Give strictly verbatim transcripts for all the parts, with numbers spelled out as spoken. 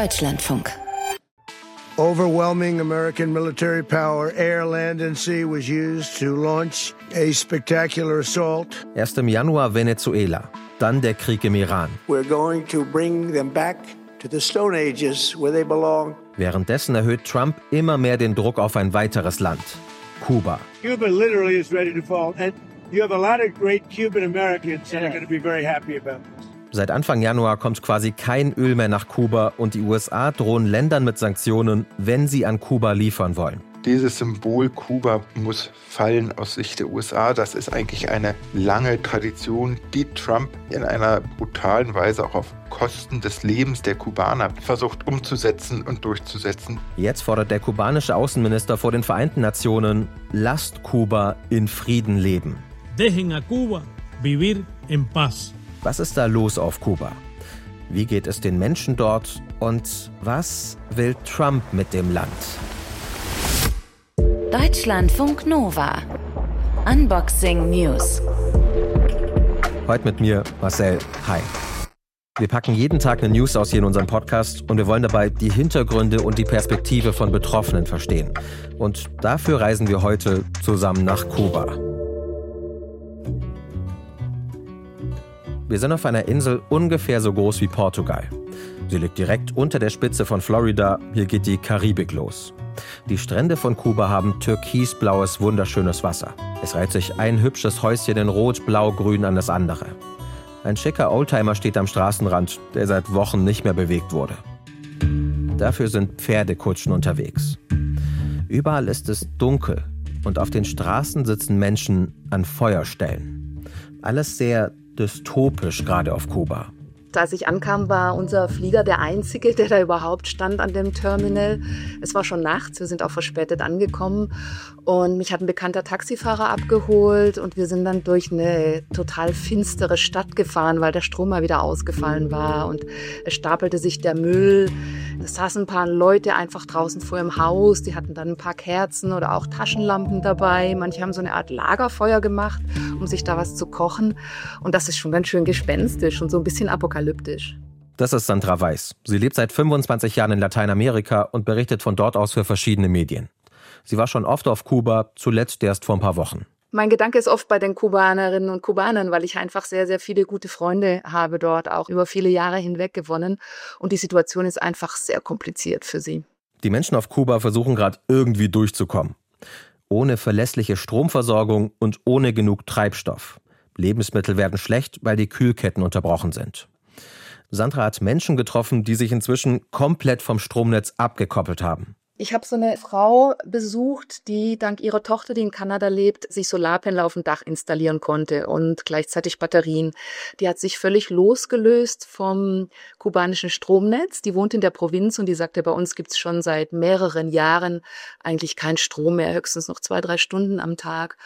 Deutschlandfunk. Overwhelming American military power, air, land and sea was used to launch a spectacular assault. Erst im Januar Venezuela, dann der Krieg im Iran. We're going to bring them back to the Stone Ages where they belong. Währenddessen erhöht Trump immer mehr den Druck auf ein weiteres Land, Kuba. Cuba literally is ready to fall, and you have a lot of great Cuban Americans that are going to be very happy about this. Seit Anfang Januar kommt quasi kein Öl mehr nach Kuba und die U S A drohen Ländern mit Sanktionen, wenn sie an Kuba liefern wollen. Dieses Symbol Kuba muss fallen aus Sicht der U S A. Das ist eigentlich eine lange Tradition, die Trump in einer brutalen Weise auch auf Kosten des Lebens der Kubaner versucht umzusetzen und durchzusetzen. Jetzt fordert der kubanische Außenminister vor den Vereinten Nationen, lasst Kuba in Frieden leben. Dejen a Cuba vivir en paz. Was ist da los auf Kuba? Wie geht es den Menschen dort? Und was will Trump mit dem Land? Deutschlandfunk Nova. Unboxing News. Heute mit mir, Marcel. Hi. Wir packen jeden Tag eine News aus hier in unserem Podcast und wir wollen dabei die Hintergründe und die Perspektive von Betroffenen verstehen. Und dafür reisen wir heute zusammen nach Kuba. Wir sind auf einer Insel ungefähr so groß wie Portugal. Sie liegt direkt unter der Spitze von Florida. Hier geht die Karibik los. Die Strände von Kuba haben türkisblaues, wunderschönes Wasser. Es reiht sich ein hübsches Häuschen in Rot, Blau, Grün an das andere. Ein schicker Oldtimer steht am Straßenrand, der seit Wochen nicht mehr bewegt wurde. Dafür sind Pferdekutschen unterwegs. Überall ist es dunkel und auf den Straßen sitzen Menschen an Feuerstellen. Alles sehr dystopisch, gerade auf Kuba. Als ich ankam, war unser Flieger der einzige, der da überhaupt stand an dem Terminal. Es war schon nachts, wir sind auch verspätet angekommen und mich hat ein bekannter Taxifahrer abgeholt und wir sind dann durch eine total finstere Stadt gefahren, weil der Strom mal wieder ausgefallen war und es stapelte sich der Müll. Es saßen ein paar Leute einfach draußen vor ihrem Haus, die hatten dann ein paar Kerzen oder auch Taschenlampen dabei. Manche haben so eine Art Lagerfeuer gemacht, um sich da was zu kochen und das ist schon ganz schön gespenstisch und so ein bisschen apokalyptisch. Das ist Sandra Weiß. Sie lebt seit fünfundzwanzig Jahren in Lateinamerika und berichtet von dort aus für verschiedene Medien. Sie war schon oft auf Kuba, zuletzt erst vor ein paar Wochen. Mein Gedanke ist oft bei den Kubanerinnen und Kubanern, weil ich einfach sehr, sehr viele gute Freunde habe dort, auch über viele Jahre hinweg gewonnen. Und die Situation ist einfach sehr kompliziert für sie. Die Menschen auf Kuba versuchen gerade irgendwie durchzukommen. Ohne verlässliche Stromversorgung und ohne genug Treibstoff. Lebensmittel werden schlecht, weil die Kühlketten unterbrochen sind. Sandra hat Menschen getroffen, die sich inzwischen komplett vom Stromnetz abgekoppelt haben. Ich habe so eine Frau besucht, die dank ihrer Tochter, die in Kanada lebt, sich Solarpanel auf dem Dach installieren konnte und gleichzeitig Batterien. Die hat sich völlig losgelöst vom kubanischen Stromnetz. Die wohnt in der Provinz und die sagte, bei uns gibt's schon seit mehreren Jahren eigentlich keinen Strom mehr, höchstens noch zwei, drei Stunden am Tag.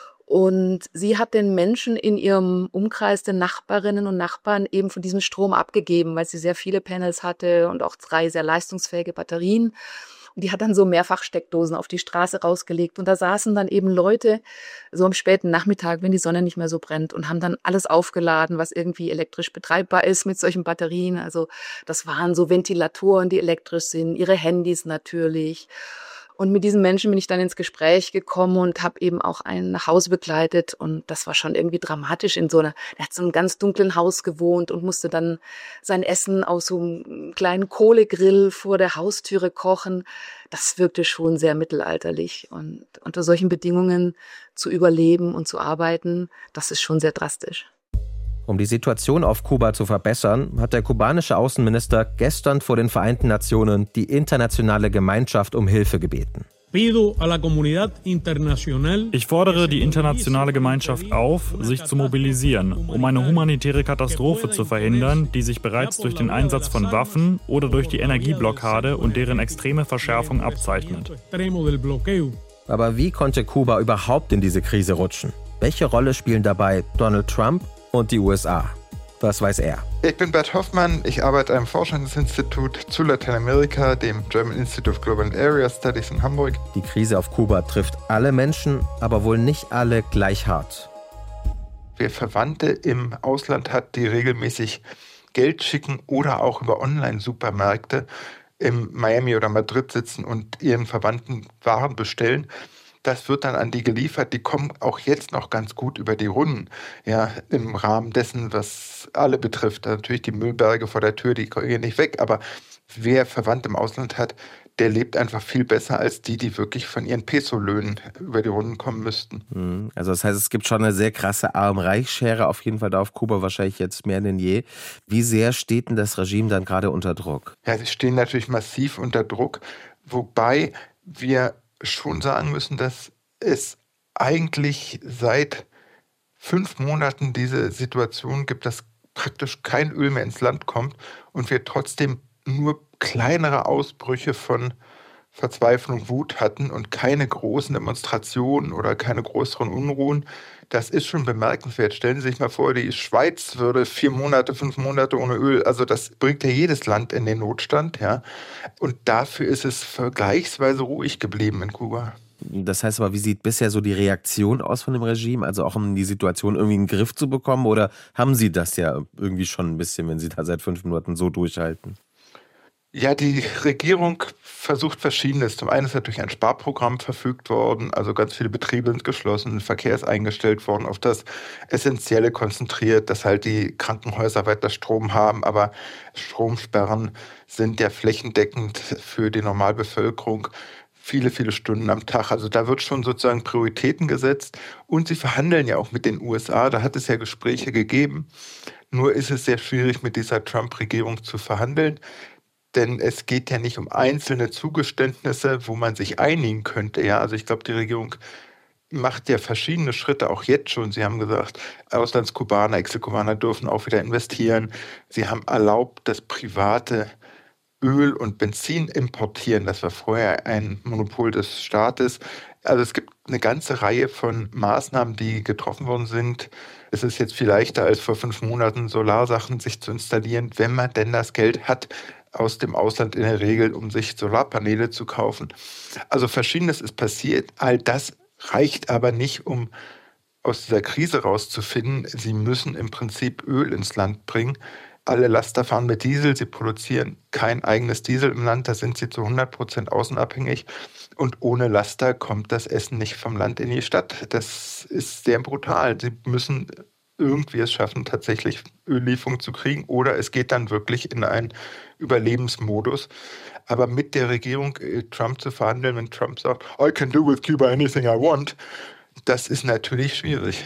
Und sie hat den Menschen in ihrem Umkreis, den Nachbarinnen und Nachbarn, eben von diesem Strom abgegeben, weil sie sehr viele Panels hatte und auch drei sehr leistungsfähige Batterien. Und die hat dann so Mehrfachsteckdosen auf die Straße rausgelegt. Und da saßen dann eben Leute so am späten Nachmittag, wenn die Sonne nicht mehr so brennt, und haben dann alles aufgeladen, was irgendwie elektrisch betreibbar ist mit solchen Batterien. Also das waren so Ventilatoren, die elektrisch sind, ihre Handys natürlich. Und mit diesen Menschen bin ich dann ins Gespräch gekommen und habe eben auch einen nach Hause begleitet. Und das war schon irgendwie dramatisch in so einer, er hat so einem ganz dunklen Haus gewohnt und musste dann sein Essen aus so einem kleinen Kohlegrill vor der Haustüre kochen. Das wirkte schon sehr mittelalterlich. Und unter solchen Bedingungen zu überleben und zu arbeiten, das ist schon sehr drastisch. Um die Situation auf Kuba zu verbessern, hat der kubanische Außenminister gestern vor den Vereinten Nationen die internationale Gemeinschaft um Hilfe gebeten. Ich fordere die internationale Gemeinschaft auf, sich zu mobilisieren, um eine humanitäre Katastrophe zu verhindern, die sich bereits durch den Einsatz von Waffen oder durch die Energieblockade und deren extreme Verschärfung abzeichnet. Aber wie konnte Kuba überhaupt in diese Krise rutschen? Welche Rolle spielen dabei Donald Trump und die U S A? Was weiß er? Ich bin Bert Hoffmann, ich arbeite am Forschungsinstitut zu Lateinamerika, dem German Institute of Global and Area Studies in Hamburg. Die Krise auf Kuba trifft alle Menschen, aber wohl nicht alle gleich hart. Wer Verwandte im Ausland hat, die regelmäßig Geld schicken oder auch über Online-Supermärkte in Miami oder Madrid sitzen und ihren Verwandten Waren bestellen. Das wird dann an die geliefert. Die kommen auch jetzt noch ganz gut über die Runden. Ja, im Rahmen dessen, was alle betrifft. Natürlich die Müllberge vor der Tür, die gehen nicht weg. Aber wer Verwandte im Ausland hat, der lebt einfach viel besser als die, die wirklich von ihren Peso-Löhnen über die Runden kommen müssten. Also das heißt, es gibt schon eine sehr krasse Arm-Reich-Schere, auf jeden Fall da auf Kuba wahrscheinlich jetzt mehr denn je. Wie sehr steht denn das Regime dann gerade unter Druck? Ja, sie stehen natürlich massiv unter Druck, wobei wir schon sagen müssen, dass es eigentlich seit fünf Monaten diese Situation gibt, dass praktisch kein Öl mehr ins Land kommt und wir trotzdem nur kleinere Ausbrüche von Verzweiflung, Wut hatten und keine großen Demonstrationen oder keine größeren Unruhen. Das ist schon bemerkenswert. Stellen Sie sich mal vor, die Schweiz würde vier Monate, fünf Monate ohne Öl, also das bringt ja jedes Land in den Notstand, ja. Und dafür ist es vergleichsweise ruhig geblieben in Kuba. Das heißt aber, wie sieht bisher so die Reaktion aus von dem Regime? Also auch um die Situation irgendwie in den Griff zu bekommen? Oder haben Sie das ja irgendwie schon ein bisschen, wenn Sie da seit fünf Monaten so durchhalten? Ja, die Regierung versucht Verschiedenes. Zum einen ist natürlich ein Sparprogramm verfügt worden, also ganz viele Betriebe sind geschlossen, Verkehr ist eingestellt worden, auf das Essentielle konzentriert, dass halt die Krankenhäuser weiter Strom haben, aber Stromsperren sind ja flächendeckend für die Normalbevölkerung viele, viele Stunden am Tag. Also da wird schon sozusagen Prioritäten gesetzt und sie verhandeln ja auch mit den U S A, da hat es ja Gespräche gegeben. Nur ist es sehr schwierig, mit dieser Trump-Regierung zu verhandeln. Denn es geht ja nicht um einzelne Zugeständnisse, wo man sich einigen könnte. Ja, also ich glaube, die Regierung macht ja verschiedene Schritte, auch jetzt schon. Sie haben gesagt, Auslandskubaner, Exilkubaner dürfen auch wieder investieren. Sie haben erlaubt, dass private Öl und Benzin importieren. Das war vorher ein Monopol des Staates. Also es gibt eine ganze Reihe von Maßnahmen, die getroffen worden sind. Es ist jetzt viel leichter als vor fünf Monaten, Solarsachen sich zu installieren, wenn man denn das Geld hat, aus dem Ausland in der Regel, um sich Solarpaneele zu kaufen. Also Verschiedenes ist passiert. All das reicht aber nicht, um aus dieser Krise rauszufinden. Sie müssen im Prinzip Öl ins Land bringen. Alle Laster fahren mit Diesel. Sie produzieren kein eigenes Diesel im Land. Da sind sie zu hundert Prozent außenabhängig. Und ohne Laster kommt das Essen nicht vom Land in die Stadt. Das ist sehr brutal. Sie müssen irgendwie es schaffen, tatsächlich Öllieferung zu kriegen, oder es geht dann wirklich in einen Überlebensmodus. Aber mit der Regierung Trump zu verhandeln, wenn Trump sagt, I can do with Cuba anything I want, das ist natürlich schwierig.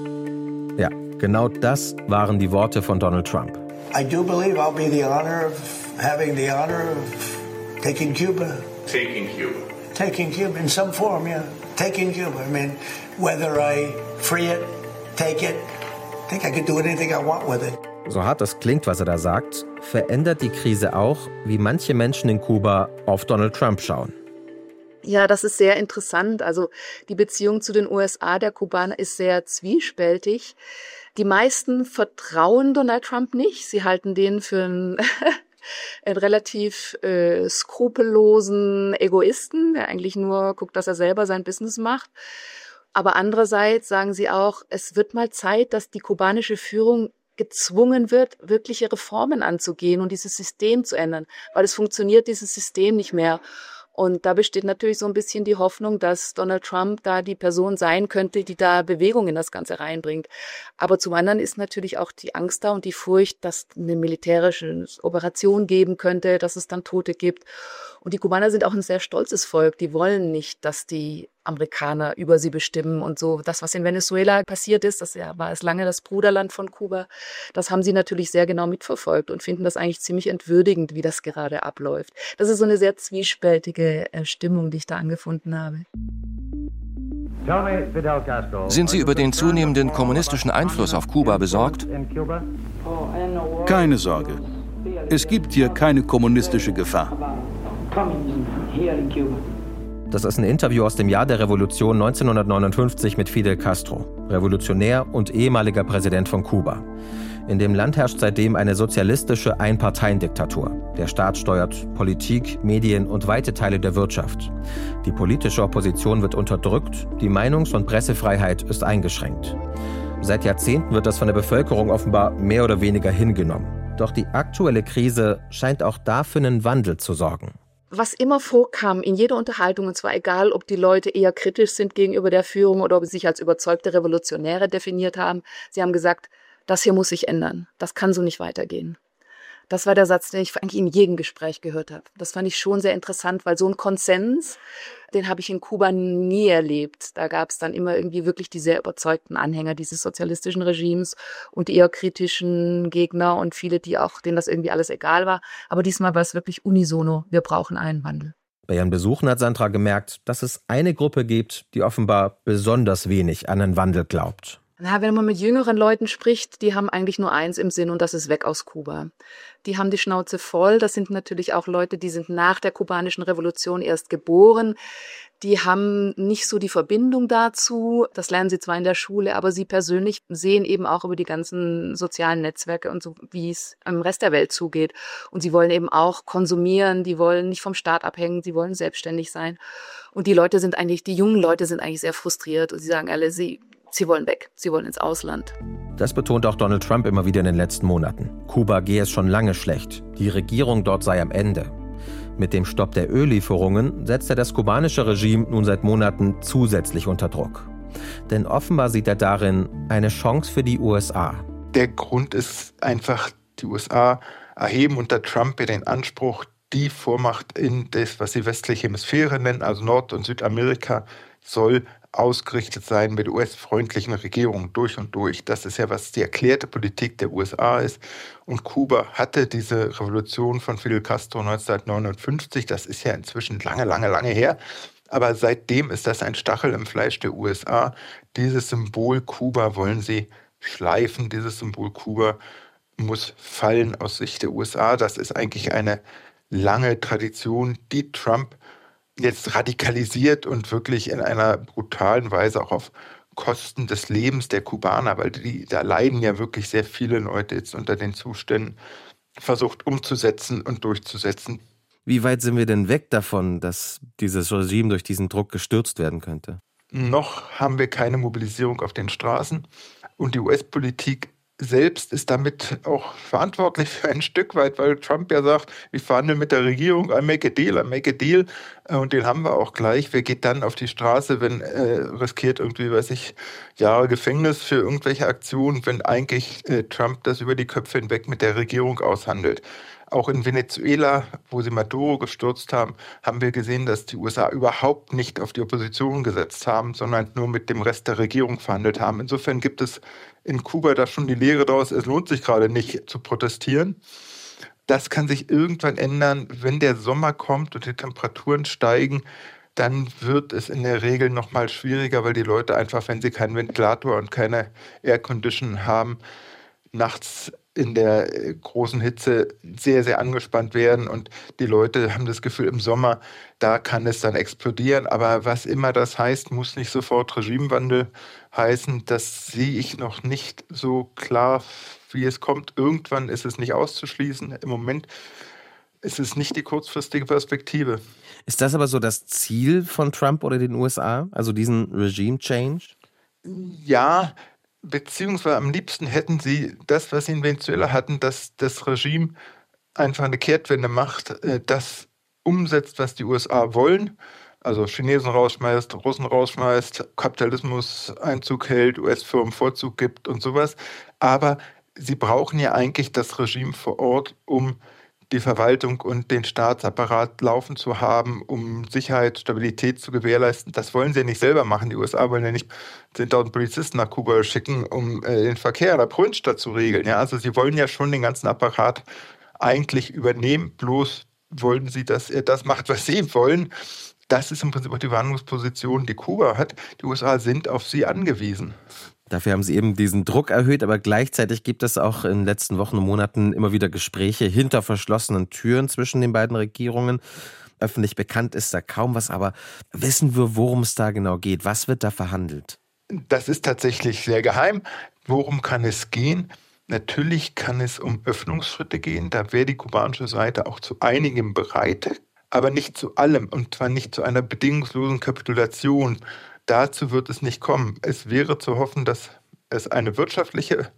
Ja, genau das waren die Worte von Donald Trump. I do believe I'll be the honor of having the honor of taking Cuba. Taking Cuba. Taking Cuba in some form, yeah. Taking Cuba. I mean, whether I free it, take it, I think I can do anything I want with it. So hart das klingt, was er da sagt, verändert die Krise auch, wie manche Menschen in Kuba auf Donald Trump schauen. Ja, das ist sehr interessant. Also die Beziehung zu den U S A der Kubaner ist sehr zwiespältig. Die meisten vertrauen Donald Trump nicht. Sie halten den für einen, einen relativ äh, skrupellosen Egoisten, der eigentlich nur guckt, dass er selber sein Business macht. Aber andererseits sagen sie auch, es wird mal Zeit, dass die kubanische Führung gezwungen wird, wirkliche Reformen anzugehen und dieses System zu ändern, weil es funktioniert, dieses System nicht mehr. Und da besteht natürlich so ein bisschen die Hoffnung, dass Donald Trump da die Person sein könnte, die da Bewegung in das Ganze reinbringt. Aber zum anderen ist natürlich auch die Angst da und die Furcht, dass eine militärische Operation geben könnte, dass es dann Tote gibt. Und die Kubaner sind auch ein sehr stolzes Volk. Die wollen nicht, dass die Amerikaner über sie bestimmen und so. Das, was in Venezuela passiert ist, das war es lange das Bruderland von Kuba, das haben sie natürlich sehr genau mitverfolgt und finden das eigentlich ziemlich entwürdigend, wie das gerade abläuft. Das ist so eine sehr zwiespältige Stimmung, die ich da angefunden habe. Sind Sie über den zunehmenden kommunistischen Einfluss auf Kuba besorgt? Keine Sorge. Es gibt hier keine kommunistische Gefahr. Das ist ein Interview aus dem Jahr der Revolution neunzehnhundertneunundfünfzig mit Fidel Castro, Revolutionär und ehemaliger Präsident von Kuba. In dem Land herrscht seitdem eine sozialistische Einparteiendiktatur. Der Staat steuert Politik, Medien und weite Teile der Wirtschaft. Die politische Opposition wird unterdrückt, die Meinungs- und Pressefreiheit ist eingeschränkt. Seit Jahrzehnten wird das von der Bevölkerung offenbar mehr oder weniger hingenommen. Doch die aktuelle Krise scheint auch da für einen Wandel zu sorgen. Was immer vorkam in jeder Unterhaltung, und zwar egal, ob die Leute eher kritisch sind gegenüber der Führung oder ob sie sich als überzeugte Revolutionäre definiert haben, sie haben gesagt, das hier muss sich ändern, das kann so nicht weitergehen. Das war der Satz, den ich eigentlich in jedem Gespräch gehört habe. Das fand ich schon sehr interessant, weil so ein Konsens, den habe ich in Kuba nie erlebt. Da gab es dann immer irgendwie wirklich die sehr überzeugten Anhänger dieses sozialistischen Regimes und die eher kritischen Gegner und viele, die auch, denen das irgendwie alles egal war. Aber diesmal war es wirklich unisono, wir brauchen einen Wandel. Bei ihren Besuchen hat Sandra gemerkt, dass es eine Gruppe gibt, die offenbar besonders wenig an einen Wandel glaubt. Na, wenn man mit jüngeren Leuten spricht, die haben eigentlich nur eins im Sinn und das ist weg aus Kuba. Die haben die Schnauze voll. Das sind natürlich auch Leute, die sind nach der kubanischen Revolution erst geboren. Die haben nicht so die Verbindung dazu. Das lernen sie zwar in der Schule, aber sie persönlich sehen eben auch über die ganzen sozialen Netzwerke und so, wie es im Rest der Welt zugeht. Und sie wollen eben auch konsumieren. Die wollen nicht vom Staat abhängen. Sie wollen selbstständig sein. Und die Leute sind eigentlich, die jungen Leute sind eigentlich sehr frustriert und sie sagen alle, sie Sie wollen weg, sie wollen ins Ausland. Das betont auch Donald Trump immer wieder in den letzten Monaten. Kuba gehe es schon lange schlecht. Die Regierung dort sei am Ende. Mit dem Stopp der Öllieferungen setzt er das kubanische Regime nun seit Monaten zusätzlich unter Druck. Denn offenbar sieht er darin eine Chance für die U S A. Der Grund ist einfach, die U S A erheben unter Trump ja den Anspruch, die Vormacht in das, was sie westliche Hemisphäre nennen, also Nord- und Südamerika, soll ausgerichtet sein mit U S-freundlichen Regierungen durch und durch. Das ist ja, was die erklärte Politik der U S A ist. Und Kuba hatte diese Revolution von Fidel Castro neunzehnhundertneunundfünfzig. Das ist ja inzwischen lange, lange, lange her. Aber seitdem ist das ein Stachel im Fleisch der U S A. Dieses Symbol Kuba wollen sie schleifen. Dieses Symbol Kuba muss fallen aus Sicht der U S A. Das ist eigentlich eine lange Tradition, die Trump jetzt radikalisiert und wirklich in einer brutalen Weise auch auf Kosten des Lebens der Kubaner, weil die, da leiden ja wirklich sehr viele Leute jetzt unter den Zuständen, versucht umzusetzen und durchzusetzen. Wie weit sind wir denn weg davon, dass dieses Regime durch diesen Druck gestürzt werden könnte? Noch haben wir keine Mobilisierung auf den Straßen und die U S-Politik selbst ist damit auch verantwortlich für ein Stück weit, weil Trump ja sagt, wir verhandeln mit der Regierung, I make a deal, I make a deal. Und den haben wir auch gleich. Wer geht dann auf die Straße, wenn äh, riskiert irgendwie, weiß ich, Jahre Gefängnis für irgendwelche Aktionen, wenn eigentlich äh, Trump das über die Köpfe hinweg mit der Regierung aushandelt. Auch in Venezuela, wo sie Maduro gestürzt haben, haben wir gesehen, dass die U S A überhaupt nicht auf die Opposition gesetzt haben, sondern nur mit dem Rest der Regierung verhandelt haben. Insofern gibt es in Kuba da schon die Lehre daraus, es lohnt sich gerade nicht zu protestieren. Das kann sich irgendwann ändern, wenn der Sommer kommt und die Temperaturen steigen. Dann wird es in der Regel noch mal schwieriger, weil die Leute einfach, wenn sie keinen Ventilator und keine Aircondition haben, nachts in der großen Hitze sehr, sehr angespannt werden und die Leute haben das Gefühl, im Sommer, da kann es dann explodieren. Aber was immer das heißt, muss nicht sofort Regimewandel heißen. Das sehe ich noch nicht so klar, wie es kommt. Irgendwann ist es nicht auszuschließen. Im Moment ist es nicht die kurzfristige Perspektive. Ist das aber so das Ziel von Trump oder den U S A, also diesen Regime-Change? Ja, beziehungsweise am liebsten hätten sie das, was sie in Venezuela hatten, dass das Regime einfach eine Kehrtwende macht, das umsetzt, was die U S A wollen, also Chinesen rausschmeißt, Russen rausschmeißt, Kapitalismus Einzug hält, U S-Firmen Vorzug gibt und sowas. Aber sie brauchen ja eigentlich das Regime vor Ort, um die Verwaltung und den Staatsapparat laufen zu haben, um Sicherheit, Stabilität zu gewährleisten. Das wollen sie ja nicht selber machen. Die U S A wollen ja nicht zehntausend Polizisten nach Kuba schicken, um äh, den Verkehr in der Provinzstadt zu regeln. Ja, also sie wollen ja schon den ganzen Apparat eigentlich übernehmen, bloß wollen sie, dass er das macht, was sie wollen. Das ist im Prinzip auch die Verhandlungsposition, die Kuba hat. Die U S A sind auf sie angewiesen. Dafür haben sie eben diesen Druck erhöht, aber gleichzeitig gibt es auch in den letzten Wochen und Monaten immer wieder Gespräche hinter verschlossenen Türen zwischen den beiden Regierungen. Öffentlich bekannt ist da kaum was, aber wissen wir, worum es da genau geht? Was wird da verhandelt? Das ist tatsächlich sehr geheim. Worum kann es gehen? Natürlich kann es um Öffnungsschritte gehen. Da wäre die kubanische Seite auch zu einigem bereit, aber nicht zu allem und zwar nicht zu einer bedingungslosen Kapitulation. Dazu wird es nicht kommen. Es wäre zu hoffen, dass es eine wirtschaftliche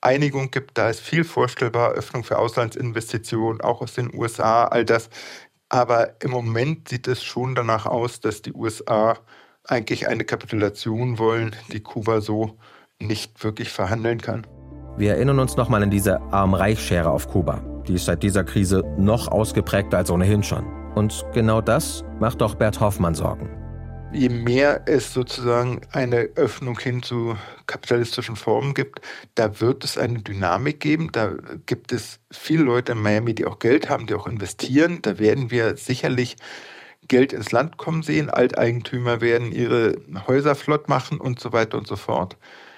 Einigung gibt. Da ist viel vorstellbar, Öffnung für Auslandsinvestitionen, auch aus den U S A, all das. Aber im Moment sieht es schon danach aus, dass die U S A eigentlich eine Kapitulation wollen, die Kuba so nicht wirklich verhandeln kann. Wir erinnern uns nochmal an diese Arm-Reich-Schere auf Kuba. Die ist seit dieser Krise noch ausgeprägter als ohnehin schon. Und genau das macht auch Bert Hoffmann Sorgen. Je mehr es sozusagen eine Öffnung hin zu kapitalistischen Formen gibt, da wird es eine Dynamik geben. Da gibt es viele Leute in Miami, die auch Geld haben, die auch investieren. Da werden wir sicherlich Geld ins Land kommen sehen. Alteigentümer werden ihre Häuser flott machen und so weiter und so fort.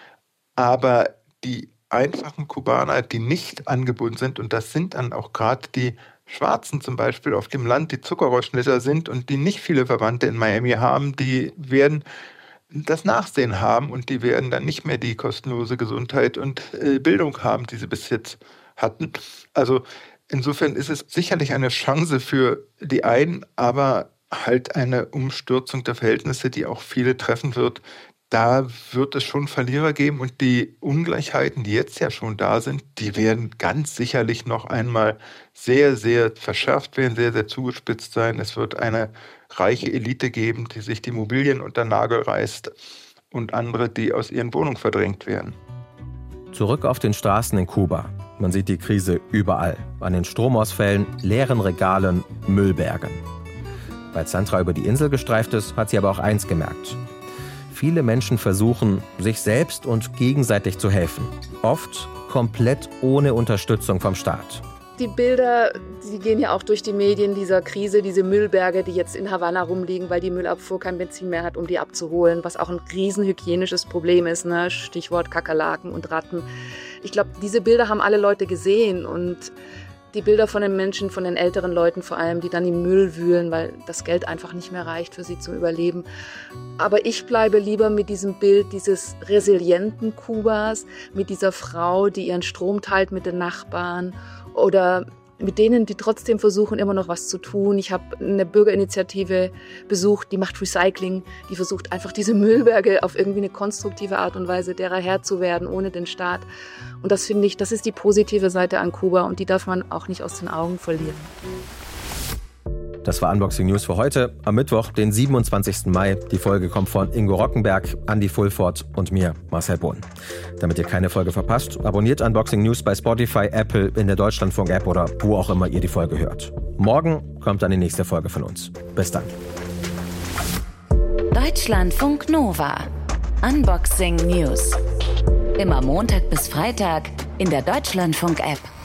Aber die einfachen Kubaner, die nicht angebunden sind, und das sind dann auch gerade die Schwarzen zum Beispiel auf dem Land, die Zuckerrohrschnitter sind und die nicht viele Verwandte in Miami haben, die werden das Nachsehen haben und die werden dann nicht mehr die kostenlose Gesundheit und äh, Bildung haben, die sie bis jetzt hatten. Also insofern ist es sicherlich eine Chance für die einen, aber halt eine Umstürzung der Verhältnisse, die auch viele treffen wird. Da wird es schon Verlierer geben und die Ungleichheiten, die jetzt ja schon da sind, die werden ganz sicherlich noch einmal sehr, sehr verschärft werden, sehr, sehr zugespitzt sein. Es wird eine reiche Elite geben, die sich die Immobilien unter den Nagel reißt und andere, die aus ihren Wohnungen verdrängt werden. Zurück auf den Straßen in Kuba. Man sieht die Krise überall. An den Stromausfällen, leeren Regalen, Müllbergen. Weil Sandra über die Insel gestreift ist, hat sie aber auch eins gemerkt. Viele Menschen versuchen, sich selbst und gegenseitig zu helfen. Oft komplett ohne Unterstützung vom Staat. Die Bilder, die gehen ja auch durch die Medien dieser Krise, diese Müllberge, die jetzt in Havanna rumliegen, weil die Müllabfuhr kein Benzin mehr hat, um die abzuholen, was auch ein riesen hygienisches Problem ist, ne? Stichwort Kakerlaken und Ratten. Ich glaube, diese Bilder haben alle Leute gesehen und die Bilder von den Menschen, von den älteren Leuten vor allem, die dann im Müll wühlen, weil das Geld einfach nicht mehr reicht für sie zum Überleben. Aber ich bleibe lieber mit diesem Bild dieses resilienten Kubas, mit dieser Frau, die ihren Strom teilt mit den Nachbarn oder mit denen, die trotzdem versuchen, immer noch was zu tun. Ich habe eine Bürgerinitiative besucht, die macht Recycling, die versucht einfach diese Müllberge auf irgendwie eine konstruktive Art und Weise derer Herr zu werden, ohne den Staat. Und das finde ich, das ist die positive Seite an Kuba und die darf man auch nicht aus den Augen verlieren. Das war Unboxing News für heute, am Mittwoch, den siebenundzwanzigsten Mai. Die Folge kommt von Ingo Rockenberg, Andi Fulford und mir, Marcel Bohn. Damit ihr keine Folge verpasst, abonniert Unboxing News bei Spotify, Apple, in der Deutschlandfunk-App oder wo auch immer ihr die Folge hört. Morgen kommt dann die nächste Folge von uns. Bis dann. Deutschlandfunk Nova. Unboxing News. Immer Montag bis Freitag in der Deutschlandfunk-App.